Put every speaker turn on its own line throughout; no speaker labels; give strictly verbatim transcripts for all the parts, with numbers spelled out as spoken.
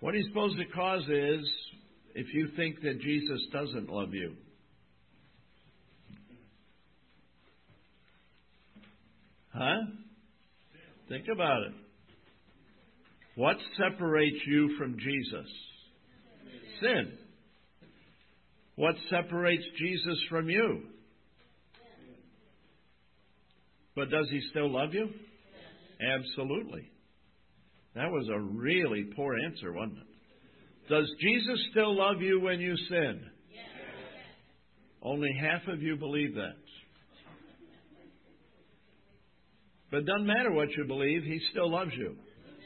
What do you suppose the cause is if you think that Jesus doesn't love you? Huh? Think about it. What separates you from Jesus? Sin. What separates Jesus from you? But does he still love you? Absolutely. That was a really poor answer, wasn't it? Does Jesus still love you when you sin? Yes. Only half of you believe that. But it doesn't matter what you believe, he still loves you.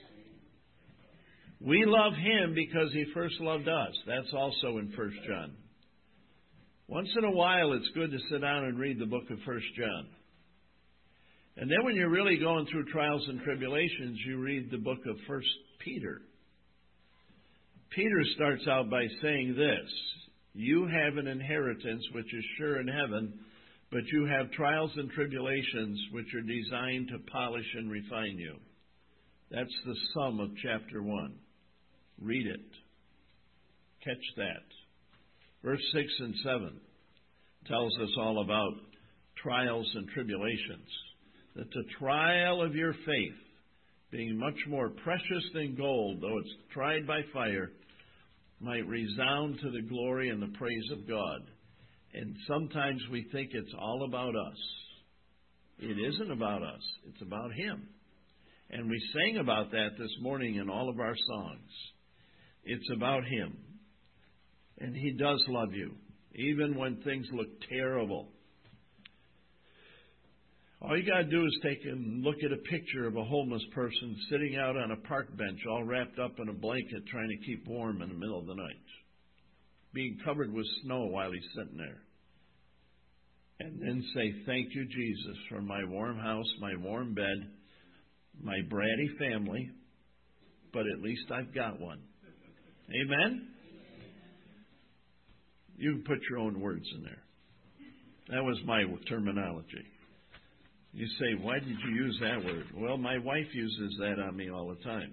We love him because he first loved us. That's also in First John. Once in a while, it's good to sit down and read the book of First John. And then when you're really going through trials and tribulations, you read the book of First Peter. Peter starts out by saying this: you have an inheritance which is sure in heaven, but you have trials and tribulations which are designed to polish and refine you. That's the sum of chapter one. Read it. Catch that. Verse six and seven tells us all about trials and tribulations. That the trial of your faith, being much more precious than gold, though it's tried by fire, might resound to the glory and the praise of God. And sometimes we think it's all about us. It isn't about us. It's about him. And we sang about that this morning in all of our songs. It's about him. And he does love you, even when things look terrible. All you got to do is take and look at a picture of a homeless person sitting out on a park bench, all wrapped up in a blanket, trying to keep warm in the middle of the night, being covered with snow while he's sitting there. And then say, thank you, Jesus, for my warm house, my warm bed, my bratty family, but at least I've got one. Amen? You can put your own words in there. That was my terminology. You say, why did you use that word? Well, my wife uses that on me all the time.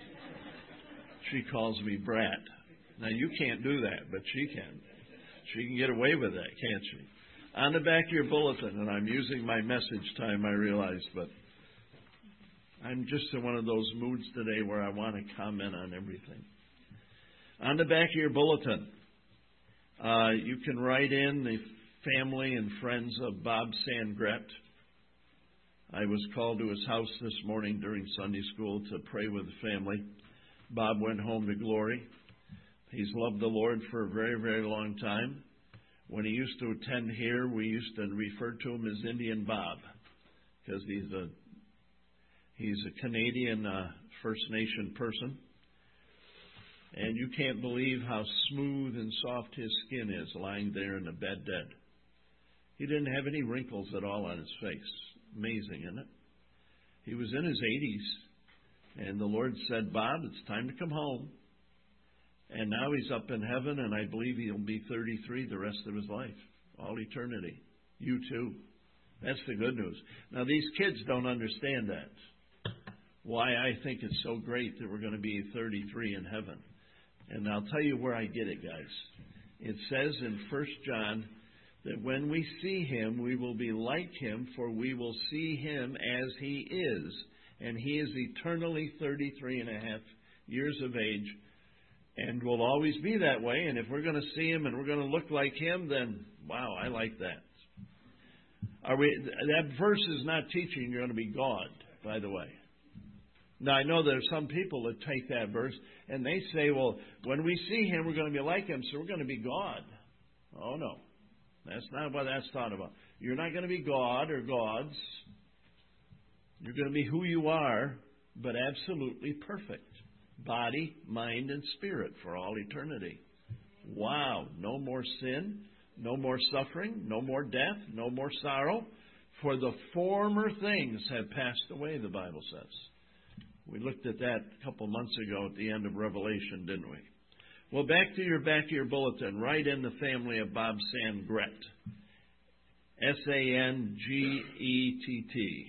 She calls me brat. Now, you can't do that, but she can. She can get away with that, can't she? On the back of your bulletin, and I'm using my message time, I realize, but I'm just in one of those moods today where I want to comment on everything. On the back of your bulletin, uh, you can write in the family and friends of Bob Sandgret. I was called to his house this morning during Sunday school to pray with the family. Bob went home to glory. He's loved the Lord for a very, very long time. When he used to attend here, we used to refer to him as Indian Bob, because he's a he's a Canadian uh, First Nation person. And you can't believe how smooth and soft his skin is lying there in the bed dead. He didn't have any wrinkles at all on his face. Amazing, isn't it? He was in his eighties, and the Lord said, Bob, it's time to come home. And now he's up in heaven, and I believe he'll be thirty-three the rest of his life, all eternity. You too. That's the good news. Now, these kids don't understand that, why I think it's so great that we're going to be thirty-three in heaven. And I'll tell you where I get it, guys. It says in First John that when we see him, we will be like him, for we will see him as he is. And he is eternally thirty-three and a half years of age, and will always be that way. And if we're going to see him and we're going to look like him, then, wow, I like that. Are we? That verse is not teaching you're going to be God, by the way. Now, I know there are some people that take that verse and they say, well, when we see him, we're going to be like him, so we're going to be God. Oh, no. That's not what that's thought about. You're not going to be God or gods. You're going to be who you are, but absolutely perfect. Body, mind, and spirit for all eternity. Wow. No more sin, no more suffering, no more death, no more sorrow. For the former things have passed away, the Bible says. We looked at that a couple months ago at the end of Revelation, didn't we? Well, back to your back of your bulletin. Write in the family of Bob Sandgret. S A N G E T T.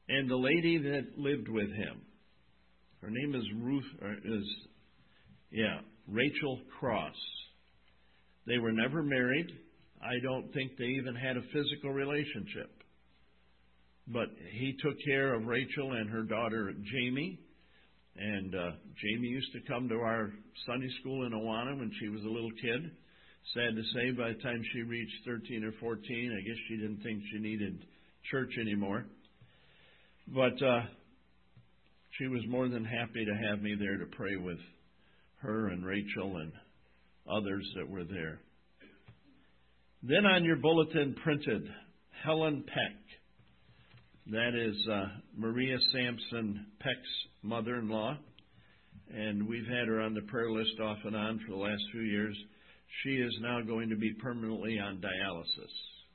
and the lady that lived with him. Her name is Ruth, or is, yeah, Rachel Cross. They were never married. I don't think they even had a physical relationship. But he took care of Rachel and her daughter Jamie. And uh, Jamie used to come to our Sunday school in Awana when she was a little kid. Sad to say, by the time she reached thirteen or fourteen, I guess she didn't think she needed church anymore. But uh, she was more than happy to have me there to pray with her and Rachel and others that were there. Then on your bulletin printed, Helen Peck. That is uh, Maria Sampson Peck's mother-in-law. And we've had her on the prayer list off and on for the last few years. She is now going to be permanently on dialysis.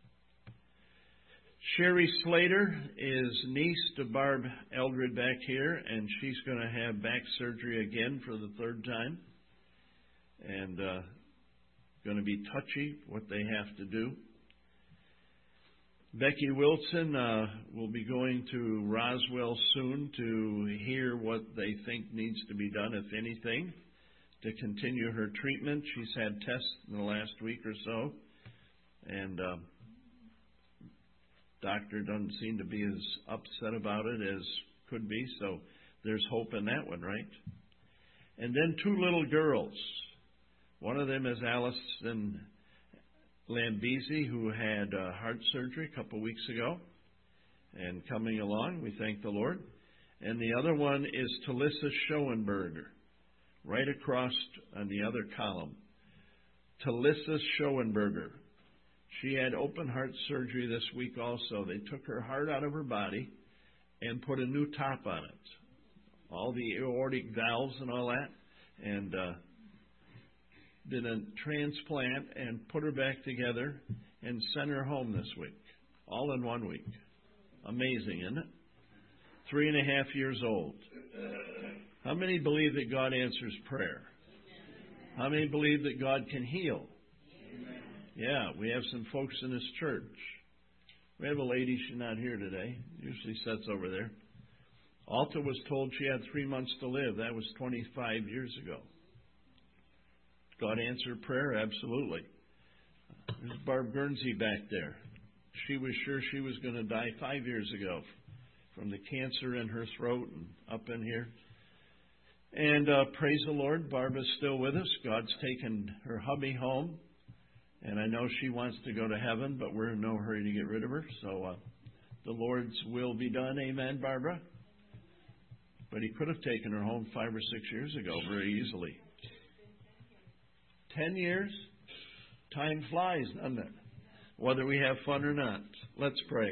Sherry Slater is niece to Barb Eldred back here, and she's going to have back surgery again for the third time. And uh, going to be touchy what they have to do. Becky Wilson uh, will be going to Roswell soon to hear what they think needs to be done, if anything, to continue her treatment. She's had tests in the last week or so, and uh, doctor doesn't seem to be as upset about it as could be, so there's hope in that one, right? And then two little girls. One of them is Allison Lambesi, who had uh, heart surgery a couple weeks ago and coming along. We thank the Lord. And the other one is Talissa Schoenberger, right across on the other column. Talissa Schoenberger. She had open heart surgery this week also. They took her heart out of her body and put a new top on it. All the aortic valves and all that. And uh, did a transplant and put her back together and sent her home this week. All in one week. Amazing, isn't it? Three and a half years old. How many believe that God answers prayer? How many believe that God can heal? Yeah, we have some folks in this church. We have a lady, she's not here today. Usually sits over there. Alta was told she had three months to live. That was twenty-five years ago. God answered prayer? Absolutely. There's Barb Guernsey back there. She was sure she was going to die five years ago from the cancer in her throat and up in here. And uh, praise the Lord, Barbara's still with us. God's taken her hubby home. And I know she wants to go to heaven, but we're in no hurry to get rid of her. So uh, the Lord's will be done. Amen, Barbara? But he could have taken her home five or six years ago very easily. Ten years? Time flies, doesn't it? Whether we have fun or not. Let's pray.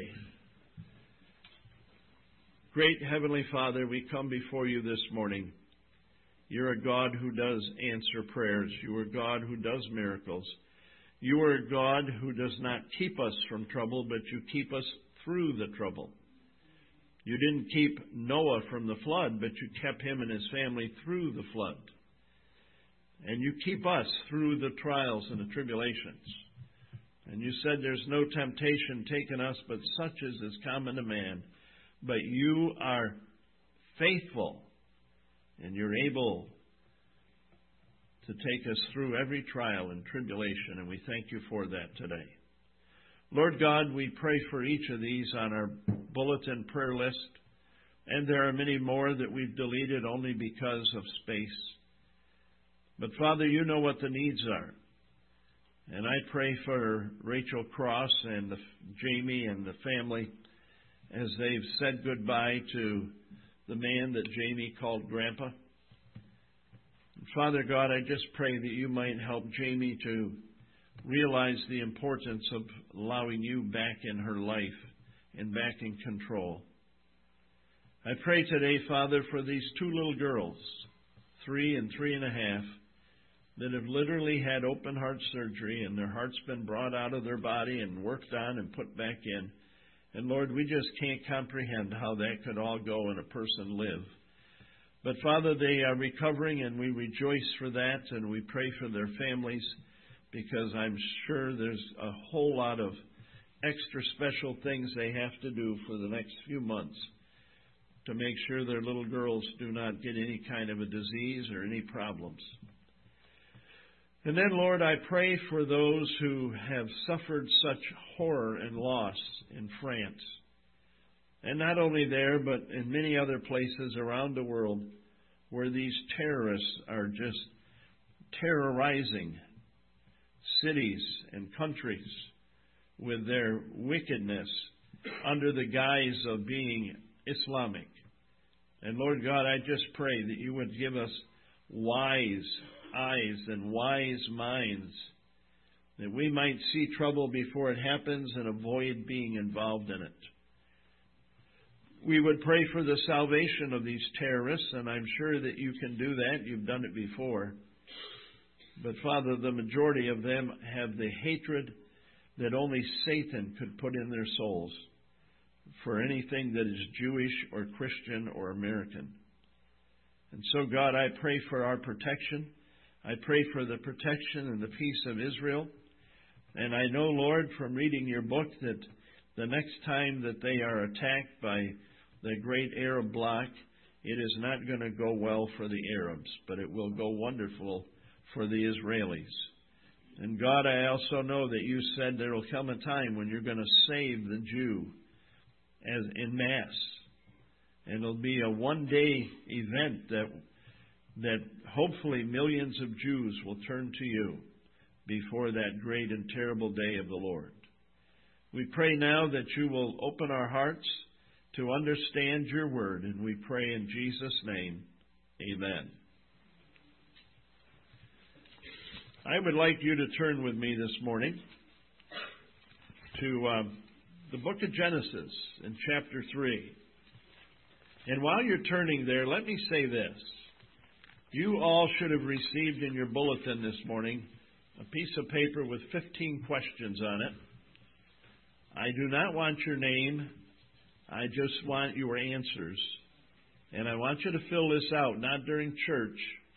Great Heavenly Father, we come before you this morning. You're a God who does answer prayers. You are a God who does miracles. You are a God who does not keep us from trouble, but you keep us through the trouble. You didn't keep Noah from the flood, but you kept him and his family through the flood. And you keep us through the trials and the tribulations. And you said there's no temptation taken us, but such as is common to man. But you are faithful, and you're able to take us through every trial and tribulation, and we thank you for that today. Lord God, we pray for each of these on our bulletin prayer list, and there are many more that we've deleted only because of space. But Father, you know what the needs are. And I pray for Rachel Cross and the, Jamie and the family as they've said goodbye to the man that Jamie called Grandpa. And Father God, I just pray that you might help Jamie to realize the importance of allowing you back in her life and back in control. I pray today, Father, for these two little girls, three and three and a half, that have literally had open heart surgery and their heart's been brought out of their body and worked on and put back in. And Lord, we just can't comprehend how that could all go and a person live. But Father, they are recovering and we rejoice for that and we pray for their families because I'm sure there's a whole lot of extra special things they have to do for the next few months to make sure their little girls do not get any kind of a disease or any problems. And then, Lord, I pray for those who have suffered such horror and loss in France. And not only there, but in many other places around the world where these terrorists are just terrorizing cities and countries with their wickedness under the guise of being Islamic. And Lord God, I just pray that you would give us wise eyes and wise minds, that we might see trouble before it happens and avoid being involved in it. We would pray for the salvation of these terrorists, and I'm sure that you can do that. You've done it before. But Father, the majority of them have the hatred that only Satan could put in their souls for anything that is Jewish or Christian or American. And so, God, I pray for our protection. I pray for the protection and the peace of Israel. And I know, Lord, from reading your book, that the next time that they are attacked by the great Arab bloc, it is not going to go well for the Arabs, but it will go wonderful for the Israelis. And God, I also know that you said there will come a time when you're going to save the Jew as in mass. And it'll be a one-day event that that hopefully millions of Jews will turn to you before that great and terrible day of the Lord. We pray now that you will open our hearts to understand your word, and we pray in Jesus' name, amen. I would like you to turn with me this morning to uh, the book of Genesis in chapter three. And while you're turning there, let me say this. You all should have received in your bulletin this morning a piece of paper with fifteen questions on it. I do not want your name. I just want your answers. And I want you to fill this out, not during church.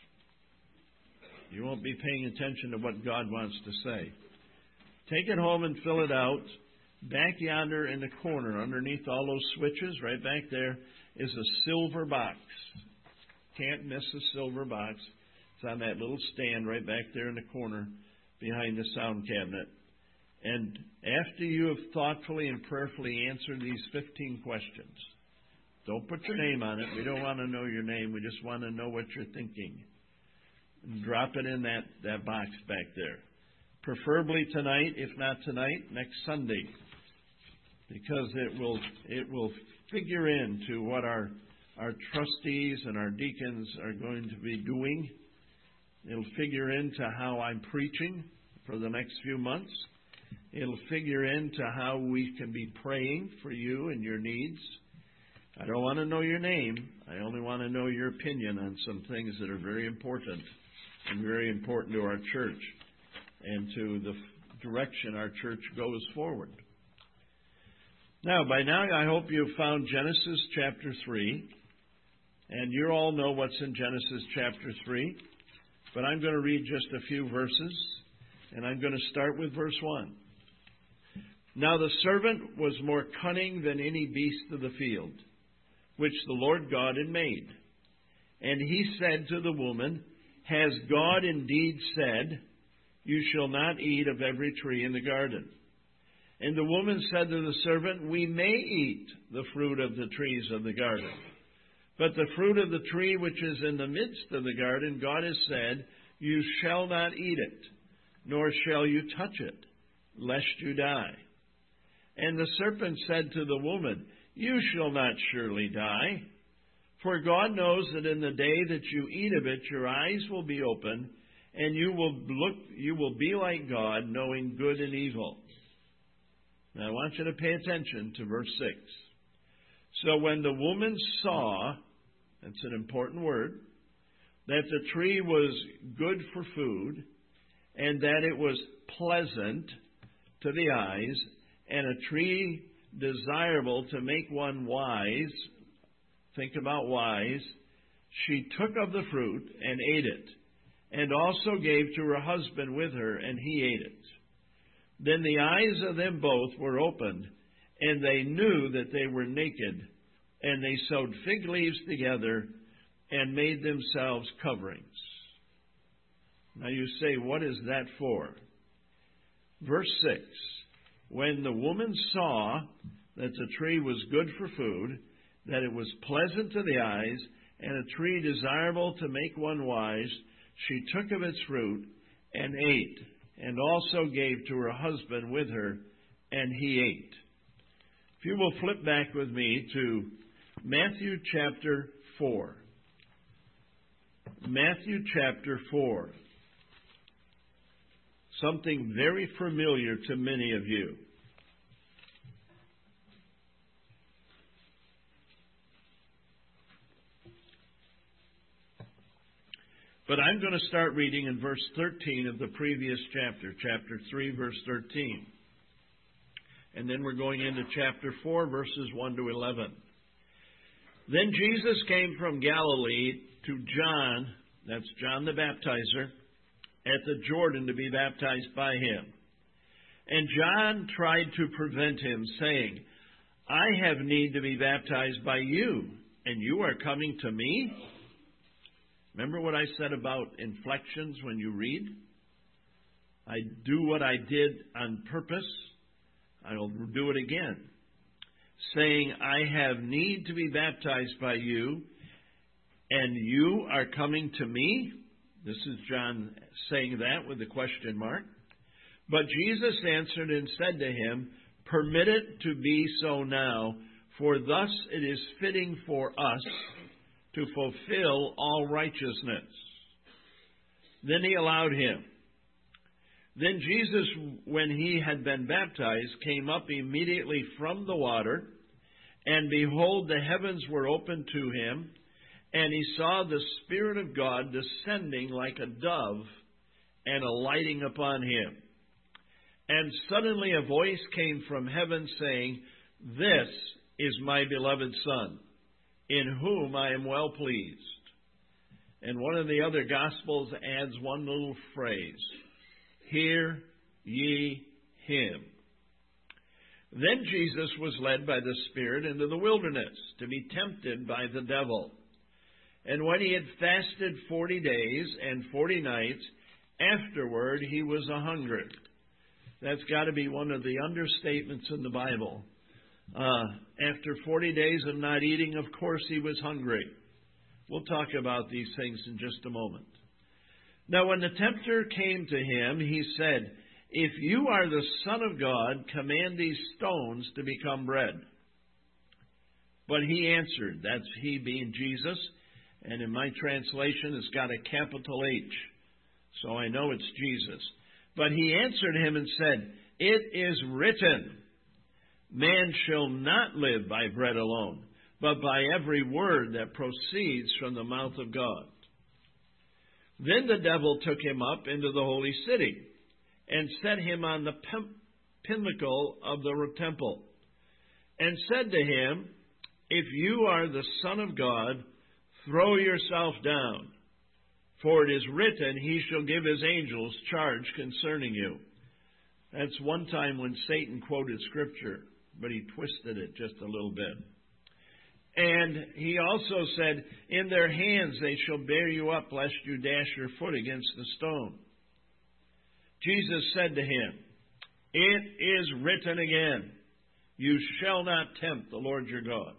You won't be paying attention to what God wants to say. Take it home and fill it out. Back yonder in the corner, underneath all those switches, right back there, is a silver box. Can't miss the silver box. It's on that little stand right back there in the corner behind the sound cabinet. And after you have thoughtfully and prayerfully answered these fifteen questions, don't put your name on it. We don't want to know your name. We just want to know what you're thinking. And drop it in that, that box back there. Preferably tonight, if not tonight, next Sunday. Because it will it will figure into what our our trustees and our deacons are going to be doing. It'll figure into how I'm preaching for the next few months. It'll figure into how we can be praying for you and your needs. I don't want to know your name. I only want to know your opinion on some things that are very important and very important to our church and to the direction our church goes forward. Now, by now, I hope you've found Genesis chapter three. And you all know what's in Genesis chapter three. But I'm going to read just a few verses. And I'm going to start with verse one. Now the servant was more cunning than any beast of the field, which the Lord God had made. And he said to the woman, Has God indeed said, You shall not eat of every tree in the garden? And the woman said to the servant, We may eat the fruit of the trees of the garden. But the fruit of the tree which is in the midst of the garden, God has said, You shall not eat it, nor shall you touch it, lest you die. And the serpent said to the woman, You shall not surely die. For God knows that in the day that you eat of it, your eyes will be open, and you will look, you will be like God, knowing good and evil. Now I want you to pay attention to verse six. So when the woman saw, that's an important word, that the tree was good for food, and that it was pleasant to the eyes, and a tree desirable to make one wise, think about wise, she took of the fruit and ate it, and also gave to her husband with her, and he ate it. Then the eyes of them both were opened, and they knew that they were naked, And they sewed fig leaves together and made themselves coverings. Now you say, what is that for? Verse six, when the woman saw that the tree was good for food, that it was pleasant to the eyes, and a tree desirable to make one wise, she took of its fruit and ate, and also gave to her husband with her, and he ate. If you will flip back with me to Matthew chapter four. Matthew chapter four. Something very familiar to many of you. But I'm going to start reading in verse thirteen of the previous chapter, chapter three, verse thirteen. And then we're going into chapter four, verses one to eleven. Then Jesus came from Galilee to John, that's John the Baptizer, at the Jordan to be baptized by him. And John tried to prevent him, saying, I have need to be baptized by you, and you are coming to me? Remember what I said about inflections when you read? I do what I did on purpose. I will do it again. Saying, I have need to be baptized by you, and you are coming to me? This is John saying that with a question mark. But Jesus answered and said to him, Permit it to be so now, for thus it is fitting for us to fulfill all righteousness. Then he allowed him. Then Jesus, when he had been baptized, came up immediately from the water, and behold, the heavens were opened to him, and he saw the Spirit of God descending like a dove and alighting upon him. And suddenly a voice came from heaven saying, This is my beloved Son, in whom I am well pleased. And one of the other Gospels adds one little phrase, Hear ye him. Then Jesus was led by the Spirit into the wilderness to be tempted by the devil. And when he had fasted forty days and forty nights, afterward he was a-hungered. That's got to be one of the understatements in the Bible. Uh, after forty days of not eating, of course he was hungry. We'll talk about these things in just a moment. Now when the tempter came to him, he said, If you are the Son of God, command these stones to become bread. But he answered, that's he being Jesus, and in my translation it's got a capital H, so I know it's Jesus. But he answered him and said, It is written, Man shall not live by bread alone, but by every word that proceeds from the mouth of God. Then the devil took him up into the holy city, and set him on the pinnacle of the temple, and said to him, If you are the Son of God, throw yourself down, for it is written, He shall give His angels charge concerning you. That's one time when Satan quoted Scripture, but he twisted it just a little bit. And he also said, In their hands they shall bear you up, lest you dash your foot against the stone. Jesus said to him, It is written again, You shall not tempt the Lord your God.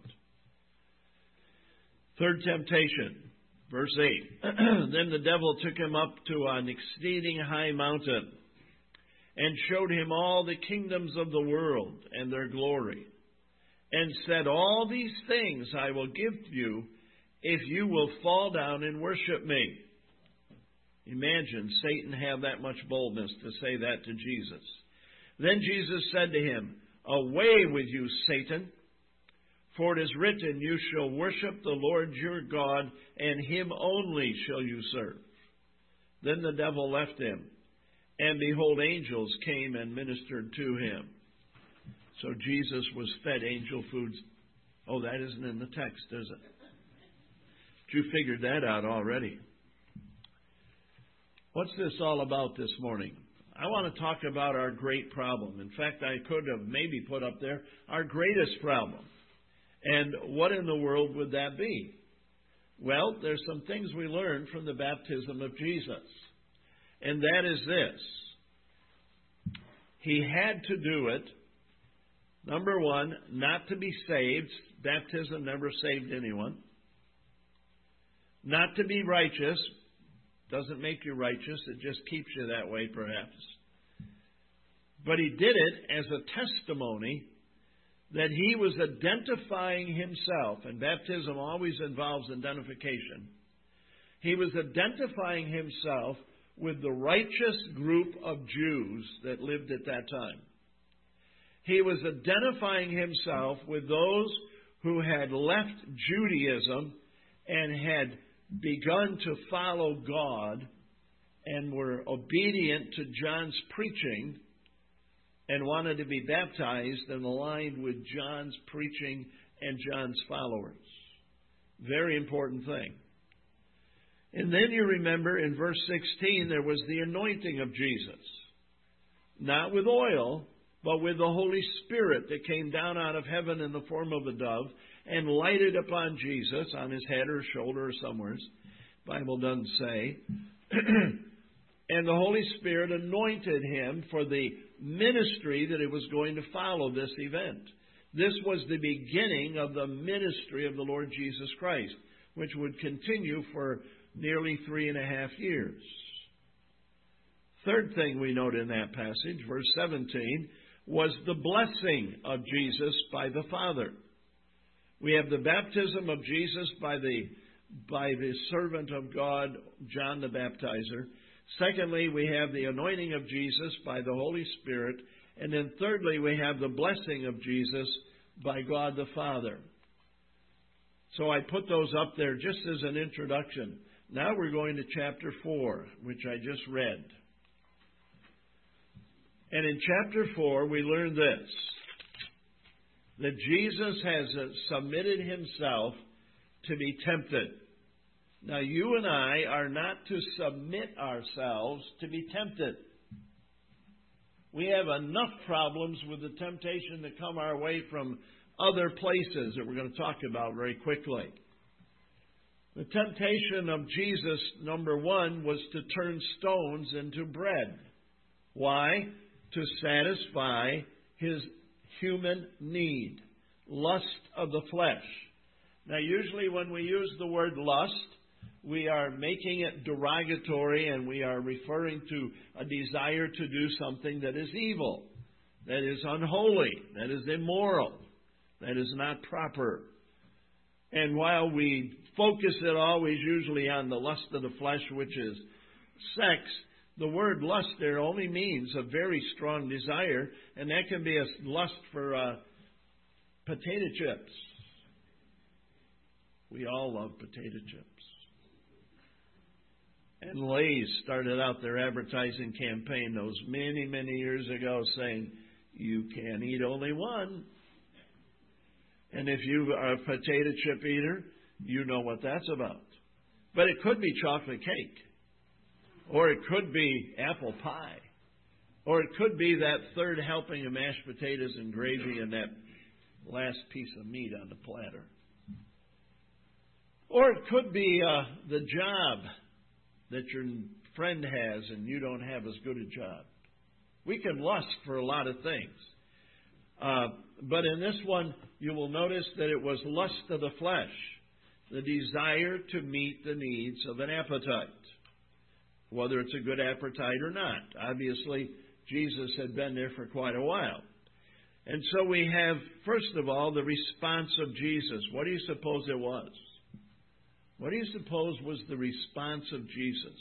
Third temptation, verse eight. Then the devil took him up to an exceeding high mountain, and showed him all the kingdoms of the world and their glory, and said, All these things I will give you, if you will fall down and worship me. Imagine Satan have that much boldness to say that to Jesus. Then Jesus said to him, Away with you, Satan, for it is written, You shall worship the Lord your God, and him only shall you serve. Then the devil left him, and behold, angels came and ministered to him. So Jesus was fed angel foods. Oh, that isn't in the text, is it? But you figured that out already. What's this all about this morning? I want to talk about our great problem. In fact, I could have maybe put up there our greatest problem. And what in the world would that be? Well, there's some things we learn from the baptism of Jesus. And that is this. He had to do it, number one, not to be saved. Baptism never saved anyone. Not to be righteous. Doesn't make you righteous. It just keeps you that way, perhaps. But he did it as a testimony that he was identifying himself, and baptism always involves identification. He was identifying himself with the righteous group of Jews that lived at that time. He was identifying himself with those who had left Judaism and had begun to follow God and were obedient to John's preaching and wanted to be baptized and aligned with John's preaching and John's followers. Very important thing. And then you remember in verse sixteen, there was the anointing of Jesus. Not with oil, but with the Holy Spirit that came down out of heaven in the form of a dove and lighted upon Jesus on his head or shoulder or somewhere. The Bible doesn't say. And the Holy Spirit anointed him for the ministry that it was going to follow this event. This was the beginning of the ministry of the Lord Jesus Christ, which would continue for nearly three and a half years. Third thing we note in that passage, verse seventeen, was the blessing of Jesus by the Father. We have the baptism of Jesus by the, by the servant of God, John the Baptizer. Secondly, we have the anointing of Jesus by the Holy Spirit. And then thirdly, we have the blessing of Jesus by God the Father. So I put those up there just as an introduction. Now we're going to chapter four, which I just read. And in chapter four, we learn this, that Jesus has submitted himself to be tempted. Now, you and I are not to submit ourselves to be tempted. We have enough problems with the temptation that come our way from other places that we're going to talk about very quickly. The temptation of Jesus, number one, was to turn stones into bread. Why? To satisfy his human need, lust of the flesh. Now, usually when we use the word lust, we are making it derogatory and we are referring to a desire to do something that is evil, that is unholy, that is immoral, that is not proper. And while we focus it always usually on the lust of the flesh, which is sex, the word lust there only means a very strong desire, and that can be a lust for uh, potato chips. We all love potato chips. And Lay's started out their advertising campaign those many, many years ago saying, you can eat only one. And if you are a potato chip eater, you know what that's about. But it could be chocolate cake. Or it could be apple pie. Or it could be that third helping of mashed potatoes and gravy and that last piece of meat on the platter. Or it could be uh, the job that your friend has and you don't have as good a job. We can lust for a lot of things. Uh, but in this one, you will notice that it was lust of the flesh, the desire to meet the needs of an appetite, whether it's a good appetite or not. Obviously, Jesus had been there for quite a while. And so we have, first of all, the response of Jesus. What do you suppose it was? What do you suppose was the response of Jesus?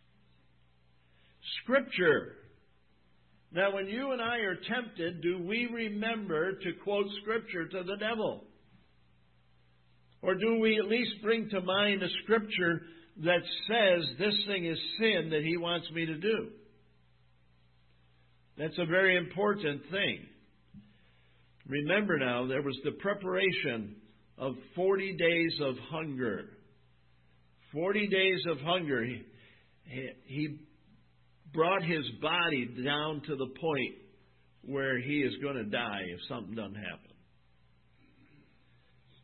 Scripture. Now, when you and I are tempted, do we remember to quote Scripture to the devil? Or do we at least bring to mind a Scripture that says this thing is sin that he wants me to do? That's a very important thing. Remember now, there was the preparation of forty days of hunger. Forty days of hunger. He, he brought his body down to the point where he is going to die if something doesn't happen.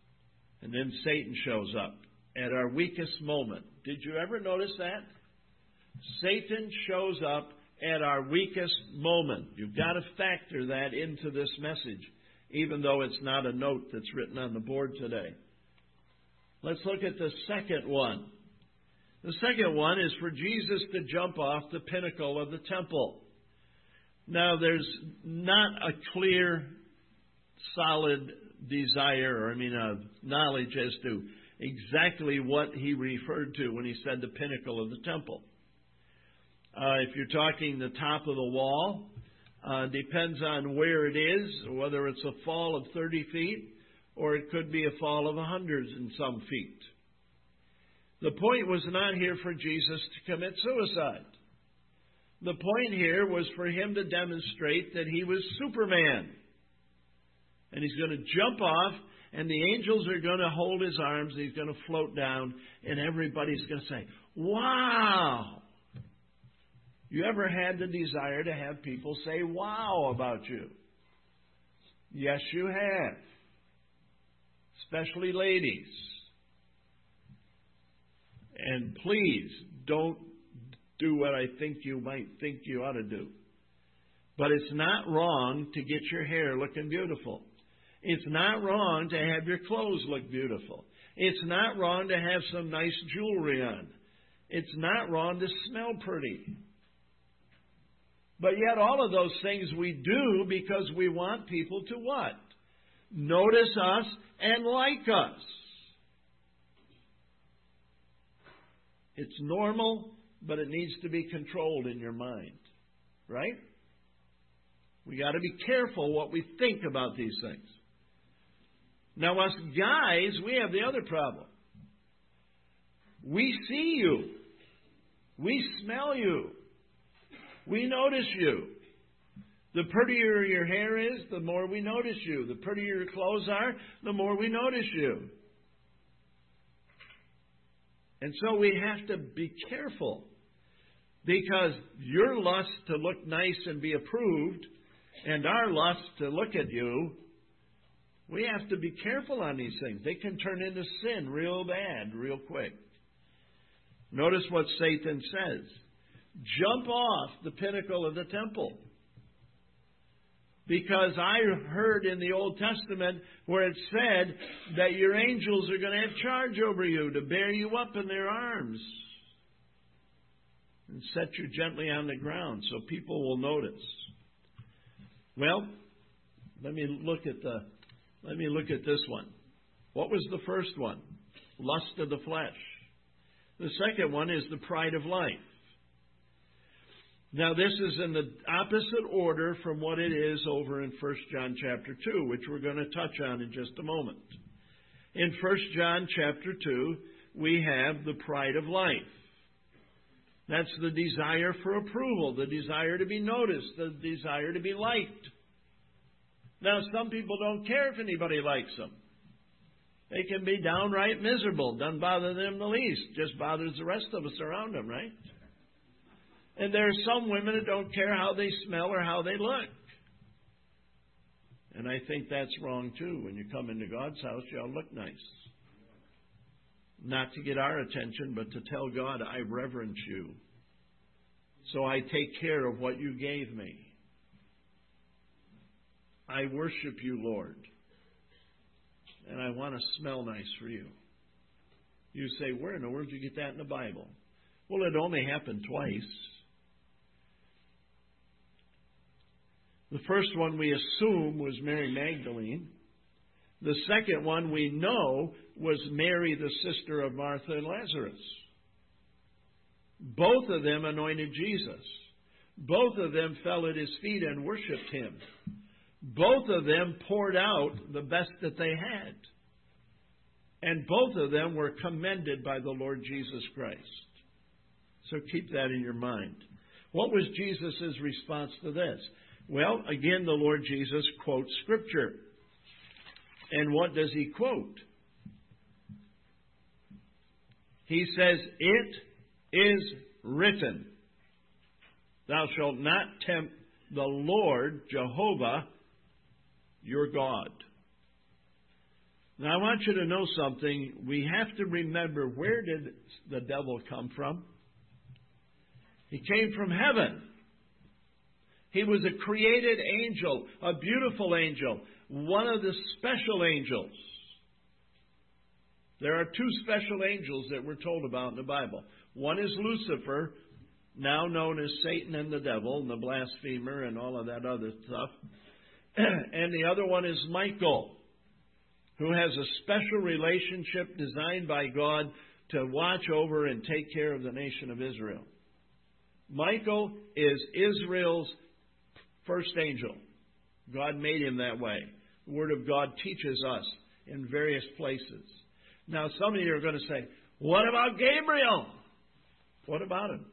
And then Satan shows up at our weakest moment. Did you ever notice that? Satan shows up at our weakest moment. You've got to factor that into this message, even though it's not a note that's written on the board today. Let's look at the second one. The second one is for Jesus to jump off the pinnacle of the temple. Now, there's not a clear, solid desire, or I mean, uh, knowledge as to exactly what he referred to when he said the pinnacle of the temple. Uh, if you're talking the top of the wall, uh, depends on where it is, whether it's a fall of thirty feet or it could be a fall of hundreds and some feet. The point was not here for Jesus to commit suicide. The point here was for him to demonstrate that he was Superman. And he's going to jump off, and the angels are going to hold his arms, and he's going to float down, and everybody's going to say, wow! You ever had the desire to have people say wow about you? Yes, you have. Especially ladies. And please, don't do what I think you might think you ought to do. But it's not wrong to get your hair looking beautiful. It's not wrong to have your clothes look beautiful. It's not wrong to have some nice jewelry on. It's not wrong to smell pretty. But yet all of those things we do because we want people to what? Notice us and like us. It's normal, but it needs to be controlled in your mind. Right? We got to be careful what we think about these things. Now, us guys, we have the other problem. We see you. We smell you. We notice you. The prettier your hair is, the more we notice you. The prettier your clothes are, the more we notice you. And so we have to be careful, because your lust to look nice and be approved and our lust to look at you, we have to be careful on these things. They can turn into sin real bad, real quick. Notice what Satan says. Jump off the pinnacle of the temple. Because I heard in the Old Testament where it said that your angels are going to have charge over you to bear you up in their arms and set you gently on the ground so people will notice. Well, let me look at the let me look at this one. What was the first one? Lust of the flesh. The second one is the pride of life. Now, this is in the opposite order from what it is over in First John chapter two, which we're going to touch on in just a moment. In First John chapter two, we have the pride of life. That's the desire for approval, the desire to be noticed, the desire to be liked. Now, some people don't care if anybody likes them. They can be downright miserable. Doesn't bother them the least. Just bothers the rest of us around them, right? And there are some women that don't care how they smell or how they look. And I think that's wrong too. When you come into God's house, you ought to look nice. Not to get our attention, but to tell God, I reverence you. So I take care of what you gave me. I worship you, Lord. And I want to smell nice for you. You say, where in the world did you get that in the Bible? Well, it only happened twice. The first one we assume was Mary Magdalene. The second one we know was Mary, the sister of Martha and Lazarus. Both of them anointed Jesus. Both of them fell at his feet and worshiped him. Both of them poured out the best that they had. And both of them were commended by the Lord Jesus Christ. So keep that in your mind. What was Jesus' response to this? Well, again, the Lord Jesus quotes Scripture. And what does he quote? He says, it is written, thou shalt not tempt the Lord, Jehovah, your God. Now, I want you to know something. We have to remember, where did the devil come from? He came from heaven. He was a created angel, a beautiful angel, one of the special angels. There are two special angels that we're told about in the Bible. One is Lucifer, now known as Satan and the devil, and the blasphemer and all of that other stuff. And the other one is Michael, who has a special relationship designed by God to watch over and take care of the nation of Israel. Michael is Israel's first angel. God made him that way. The Word of God teaches us in various places. Now, some of you are going to say, what about Gabriel? What about him?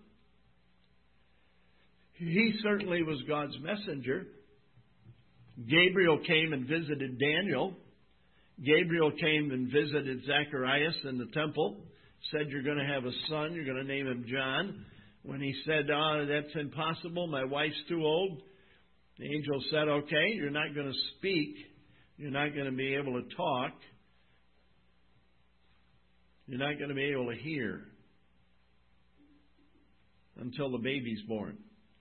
He certainly was God's messenger. Gabriel came and visited Daniel. Gabriel came and visited Zacharias in the temple, said, you're going to have a son, you're going to name him John. When he said, oh, that's impossible, my wife's too old, the angel said, okay, you're not going to speak, you're not going to be able to talk, you're not going to be able to hear until the baby's born.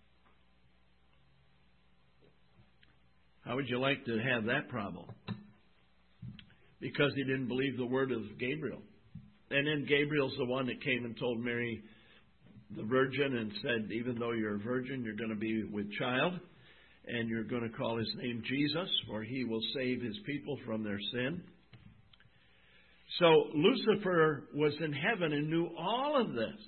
How would you like to have that problem? Because he didn't believe the word of Gabriel. And then Gabriel's the one that came and told Mary, the virgin, and said, even though you're a virgin, you're going to be with child, and you're going to call his name Jesus, for he will save his people from their sin. So Lucifer was in heaven and knew all of this.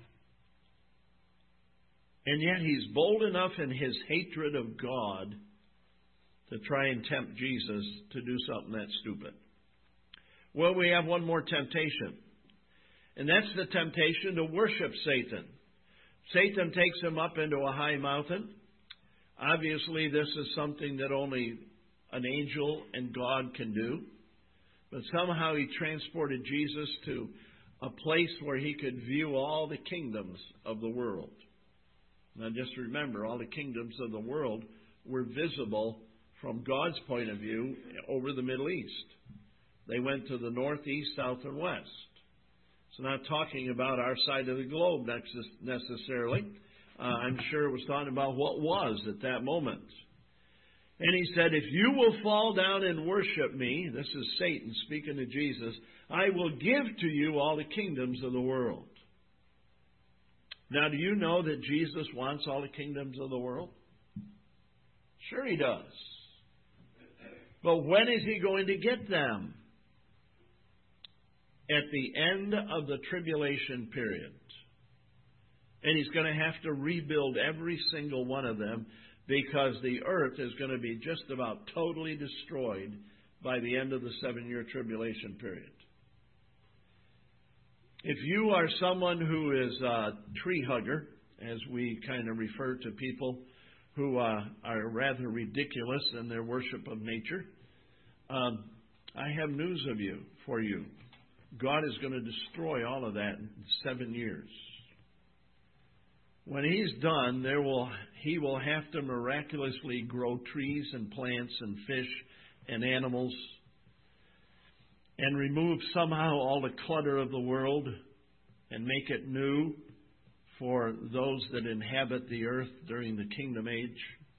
And yet he's bold enough in his hatred of God to try and tempt Jesus to do something that stupid. Well, we have one more temptation. And that's the temptation to worship Satan. Satan takes him up into a high mountain. Obviously, this is something that only an angel and God can do. But somehow he transported Jesus to a place where he could view all the kingdoms of the world. Now just remember, all the kingdoms of the world were visible from God's point of view over the Middle East. They went to the north, east, south, and west. So not talking about our side of the globe necessarily. Uh, I'm sure it was talking about what was at that moment. And he said, if you will fall down and worship me, this is Satan speaking to Jesus, I will give to you all the kingdoms of the world. Now, do you know that Jesus wants all the kingdoms of the world? Sure he does. But when is he going to get them? At the end of the tribulation period. And he's going to have to rebuild every single one of them, because the earth is going to be just about totally destroyed by the end of the seven-year tribulation period. If you are someone who is a tree hugger, as we kind of refer to people who uh, are rather ridiculous in their worship of nature, um, I have news of you for you. God is going to destroy all of that in seven years. When he's done, there will he will have to miraculously grow trees and plants and fish and animals and remove somehow all the clutter of the world and make it new for those that inhabit the earth during the kingdom age.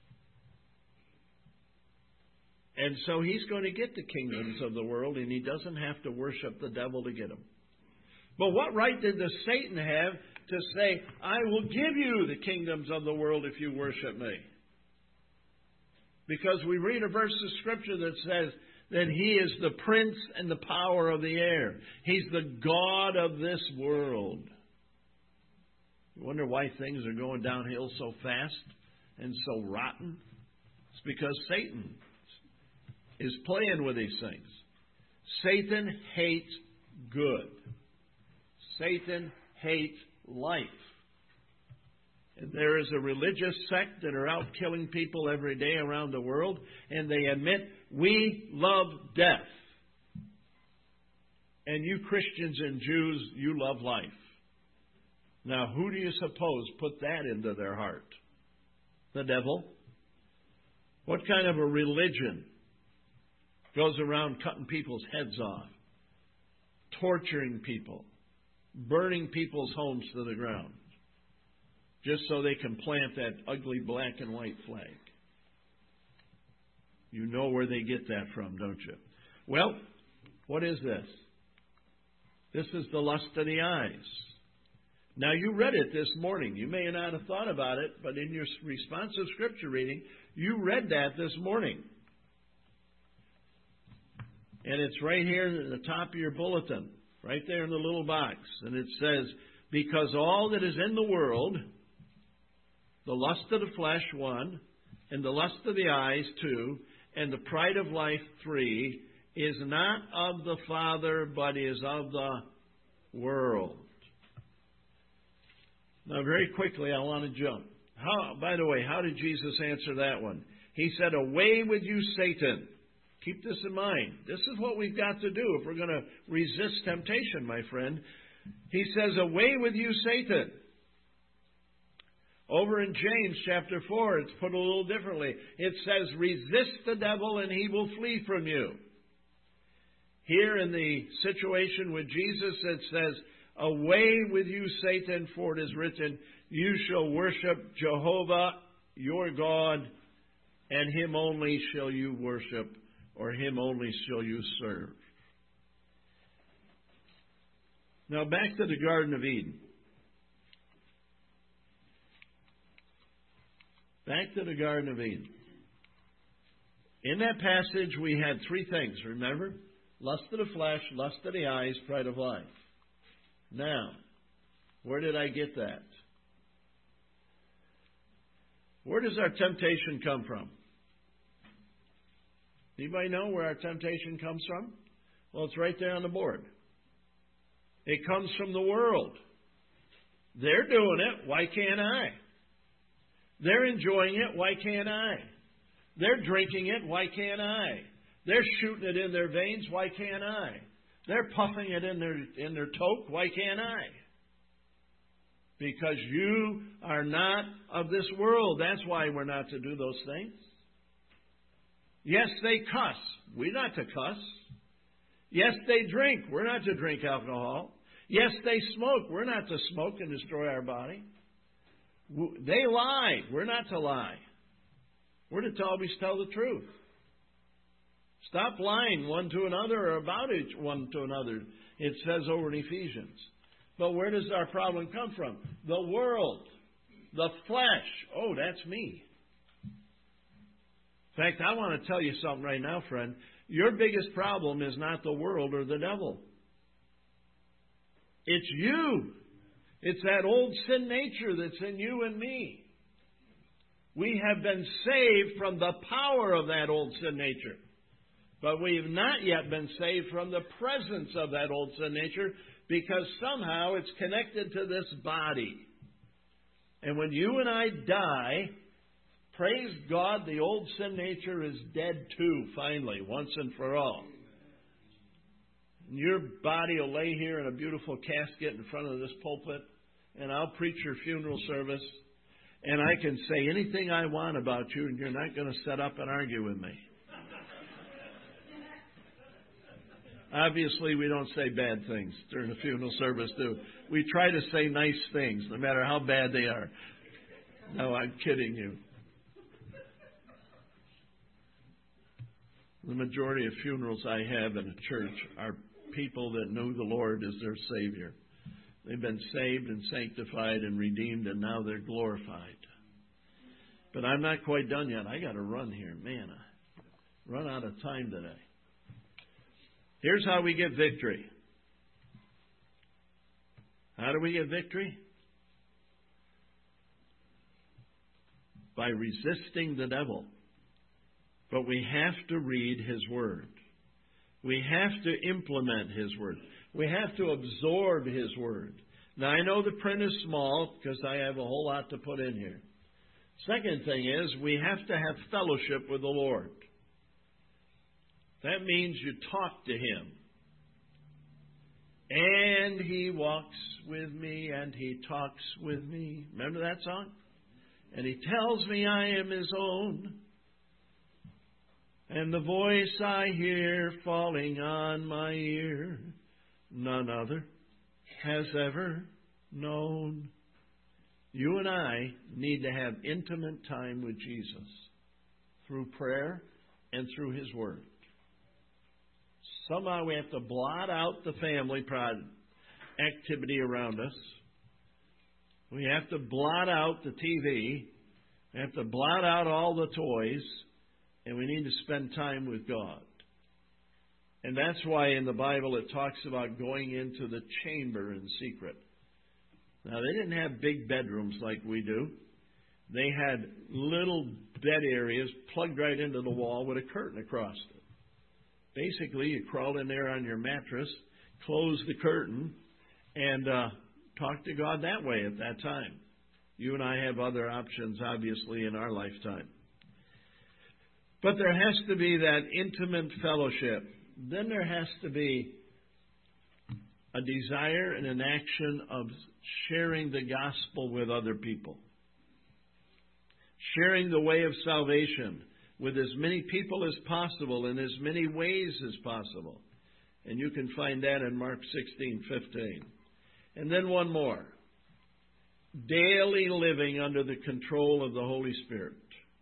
And so he's going to get the kingdoms of the world, and he doesn't have to worship the devil to get them. But what right did the Satan have to say, I will give you the kingdoms of the world if you worship me? Because we read a verse of Scripture that says that he is the prince and the power of the air. He's the God of this world. You wonder why things are going downhill so fast and so rotten? It's because Satan is playing with these things. Satan hates good. Satan hates life. And there is a religious sect that are out killing people every day around the world, and they admit, we love death. And you Christians and Jews, you love life. Now, who do you suppose put that into their heart? The devil? What kind of a religion Goes around cutting people's heads off, torturing people, burning people's homes to the ground, just so they can plant that ugly black and white flag. You know where they get that from, don't you? Well, what is this? This is the lust of the eyes. Now, you read it this morning. You may not have thought about it, but in your responsive scripture reading, you read that this morning. And it's right here at the top of your bulletin, right there in the little box. And it says, because all that is in the world, the lust of the flesh, one, and the lust of the eyes, two, and the pride of life, three, is not of the Father, but is of the world. Now, very quickly, I want to jump. How, by the way, how did Jesus answer that one? He said, away with you, Satan. Keep this in mind. This is what we've got to do if we're going to resist temptation, my friend. He says, away with you, Satan. Over in James chapter four, it's put a little differently. It says, resist the devil and he will flee from you. Here in the situation with Jesus, it says, away with you, Satan, for it is written, you shall worship Jehovah, your God, and him only shall you worship, or him only shall you serve. Now back to the Garden of Eden. Back to the Garden of Eden. In that passage, we had three things, remember? Lust of the flesh, lust of the eyes, pride of life. Now, where did I get that? Where does our temptation come from? Anybody know where our temptation comes from? Well, it's right there on the board. It comes from the world. They're doing it. Why can't I? They're enjoying it. Why can't I? They're drinking it. Why can't I? They're shooting it in their veins. Why can't I? They're puffing it in their in their toque. Why can't I? Because you are not of this world. That's why we're not to do those things. Yes, they cuss. We're not to cuss. Yes, they drink. We're not to drink alcohol. Yes, they smoke. We're not to smoke and destroy our body. They lie. We're not to lie. We're to always tell the truth. Stop lying one to another or about each one to another, it says over in Ephesians. But where does our problem come from? The world. The flesh. Oh, that's me. In fact, I want to tell you something right now, friend. Your biggest problem is not the world or the devil. It's you. It's that old sin nature that's in you and me. We have been saved from the power of that old sin nature. But we have not yet been saved from the presence of that old sin nature because somehow it's connected to this body. And when you and I die, praise God, the old sin nature is dead too, finally, once and for all. And your body will lay here in a beautiful casket in front of this pulpit, and I'll preach your funeral service, and I can say anything I want about you, and you're not going to set up and argue with me. Obviously, we don't say bad things during the funeral service, do we? We try to say nice things, no matter how bad they are. No, I'm kidding you. The majority of funerals I have in a church are people that know the Lord as their Savior. They've been saved and sanctified and redeemed, and now they're glorified. But I'm not quite done yet. I got to run here. Man, I run out of time today. Here's how we get victory. How do we get victory? By resisting the devil. But we have to read His Word. We have to implement His Word. We have to absorb His Word. Now, I know the print is small because I have a whole lot to put in here. Second thing is we have to have fellowship with the Lord. That means you talk to Him. And He walks with me and He talks with me. Remember that song? And He tells me I am His own. And the voice I hear falling on my ear, none other has ever known. You and I need to have intimate time with Jesus through prayer and through His Word. Somehow we have to blot out the family activity around us. We have to blot out the T V. We have to blot out all the toys. And we need to spend time with God. And that's why in the Bible it talks about going into the chamber in secret. Now, they didn't have big bedrooms like we do. They had little bed areas plugged right into the wall with a curtain across it. Basically, you crawl in there on your mattress, close the curtain, and uh, talk to God that way at that time. You and I have other options, obviously, in our lifetime. But there has to be that intimate fellowship. Then there has to be a desire and an action of sharing the gospel with other people. Sharing the way of salvation with as many people as possible in as many ways as possible. And you can find that in Mark sixteen fifteen. And then one more. Daily living under the control of the Holy Spirit.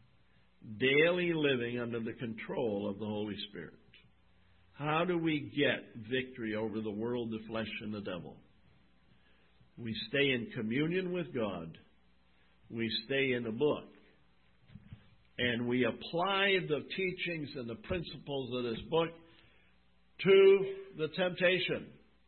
Daily living under the control of the Holy Spirit. How do we get victory over the world, the flesh, and the devil? We stay in communion with God. We stay in the book. And we apply the teachings and the principles of this book to the temptation.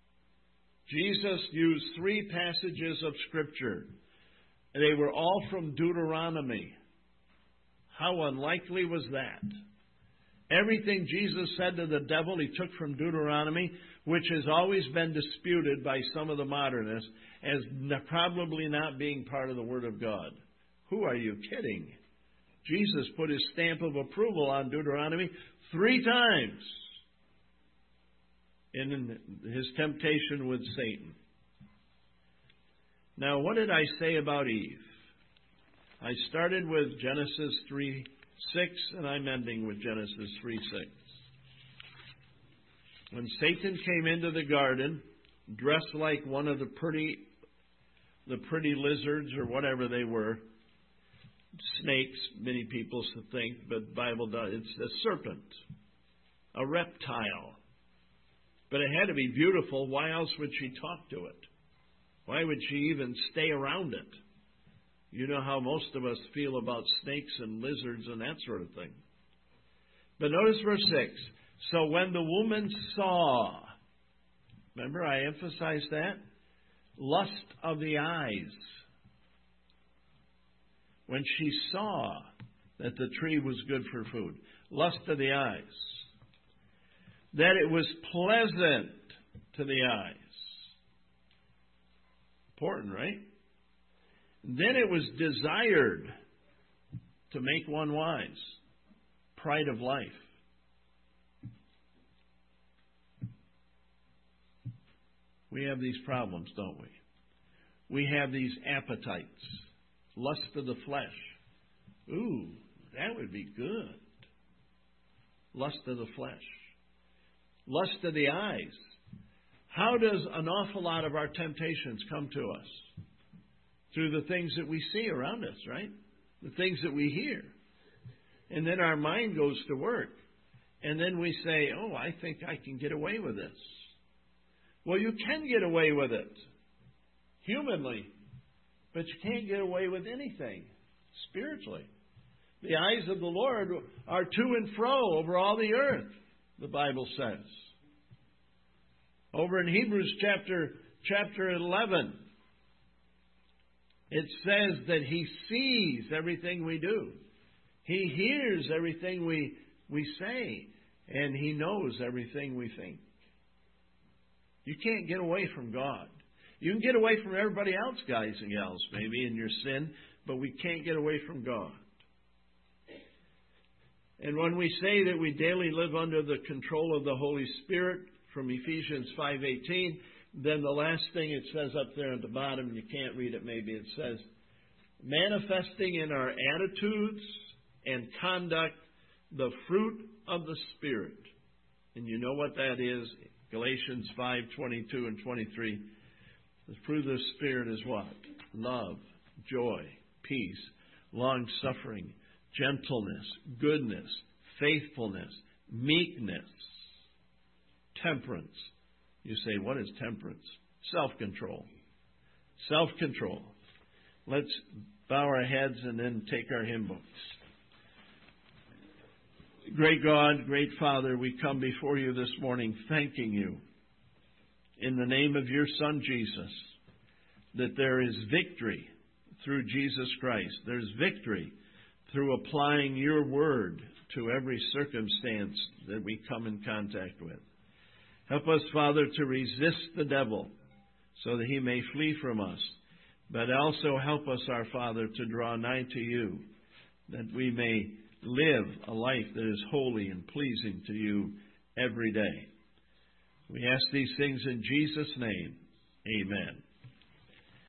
Jesus used three passages of Scripture. They were all from Deuteronomy. How unlikely was that? Everything Jesus said to the devil, he took from Deuteronomy, which has always been disputed by some of the modernists as probably not being part of the Word of God. Who are you kidding? Jesus put His stamp of approval on Deuteronomy three times in His temptation with Satan. Now, what did I say about Eve? I started with Genesis three six, and I'm ending with Genesis three six. When Satan came into the garden, dressed like one of the pretty, the pretty lizards or whatever they were, snakes, many people think, but the Bible does. It's a serpent, a reptile. But it had to be beautiful. Why else would she talk to it? Why would she even stay around it? You know how most of us feel about snakes and lizards and that sort of thing. But notice verse six. So when the woman saw, remember I emphasized that? Lust of the eyes. When she saw that the tree was good for food. Lust of the eyes. That it was pleasant to the eyes. Important, right? Then it was desired to make one wise. Pride of life. We have these problems, don't we? We have these appetites. Lust of the flesh. Ooh, that would be good. Lust of the flesh. Lust of the eyes. How does an awful lot of our temptations come to us? Through the things that we see around us, right? The things that we hear. And then our mind goes to work. And then we say, oh, I think I can get away with this. Well, you can get away with it. Humanly. But you can't get away with anything. Spiritually. The eyes of the Lord are to and fro over all the earth, the Bible says. Over in Hebrews chapter, chapter eleven. It says that He sees everything we do. He hears everything we, we say. And He knows everything we think. You can't get away from God. You can get away from everybody else, guys and gals, maybe in your sin, but we can't get away from God. And when we say that we daily live under the control of the Holy Spirit, from Ephesians five eighteen, then the last thing it says up there at the bottom, and you can't read it maybe, it says, manifesting in our attitudes and conduct the fruit of the Spirit. And you know what that is? Galatians five twenty-two and twenty-three. The fruit of the Spirit is what? Love, joy, peace, long-suffering, gentleness, goodness, faithfulness, meekness, temperance. You say, what is temperance? Self-control. Self-control. Let's bow our heads and then take our hymn books. Great God, great Father, we come before you this morning thanking you in the name of your Son Jesus that there is victory through Jesus Christ. There's victory through applying your word to every circumstance that we come in contact with. Help us, Father, to resist the devil so that he may flee from us. But also help us, our Father, to draw nigh to you, that we may live a life that is holy and pleasing to you every day. We ask these things in Jesus' name. Amen.